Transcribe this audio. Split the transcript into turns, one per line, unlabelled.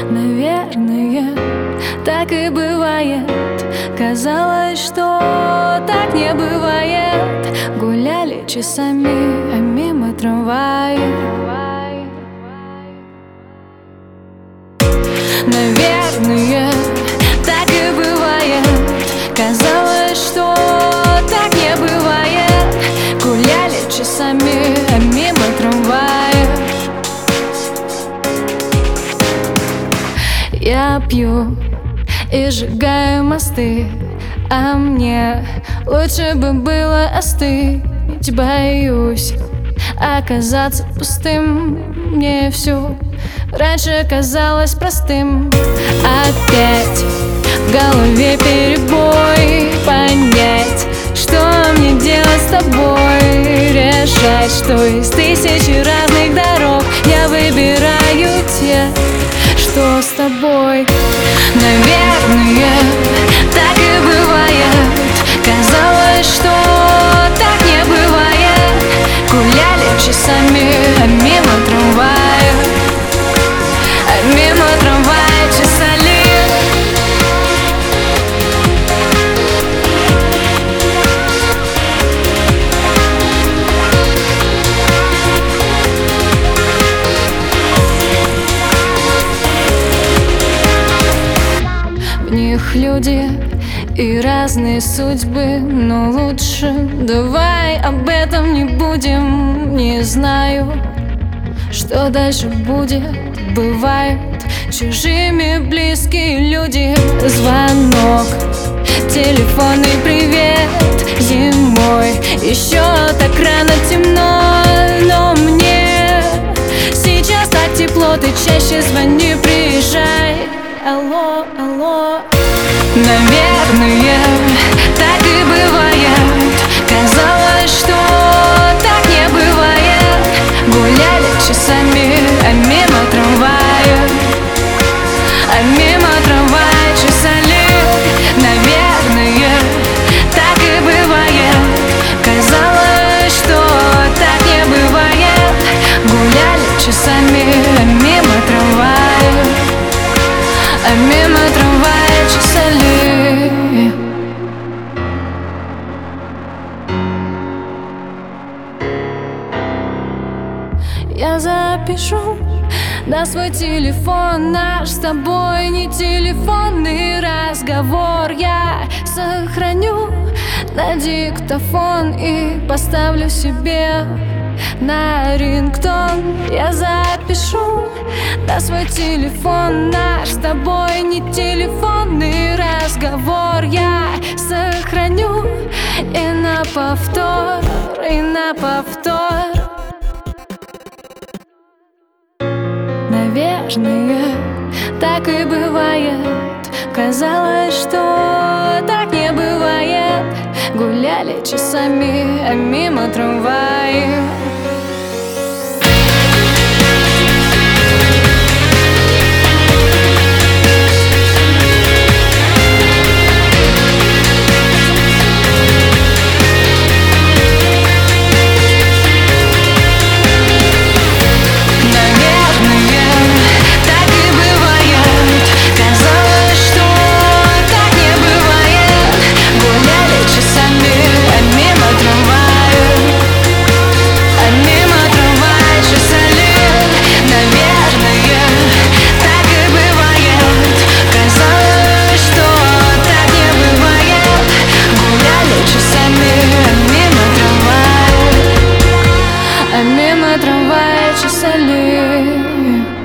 Наверное, так и бывает. Казалось, что так не бывает. Гуляли часами, а мимо трамвая. Наверное, так и бывает. Казалось, что так не бывает. Гуляли часами, а мимо трамвая. Я пью и сжигаю мосты, а мне лучше бы было остыть. Боюсь оказаться пустым. Мне все раньше казалось простым. Опять в голове перебой. Понять, что мне делать с тобой. Решать, что из тысячи разных дорог я выбираю те, что с тобой. Наверное, так и бывает. Казалось, что так не бывает. Гуляли часами, а мимо трамвая. А мимо трамвая чесали. В них люди и разные судьбы, но лучше давай об этом не будем. Не знаю, что дальше будет. Бывают чужими близкие люди. Звонок, телефонный привет. Зимой еще так рано темно, но мне сейчас так тепло. Ты чаще звони, приезжай. Алло, алло. Наверное, так и бывает. Казалось, что так не бывает. Гуляли часами, а мимо трамвая. А мимо трамвая чесали. Наверное, так и бывает. Казалось, что так не бывает. Гуляли часами, а мимо трамвая. А мимо трамвая чесали. Я запишу на свой телефон наш с тобой не телефонный разговор. Я сохраню на диктофон и поставлю себе на рингтон. Я запишу на свой телефон наш с тобой не телефонный разговор. Я сохраню и на повтор, и на повтор. Наверное, так и бывает. Казалось, что так не бывает. Гуляли часами, а мимо трамвая. А мимо трамвая чесали.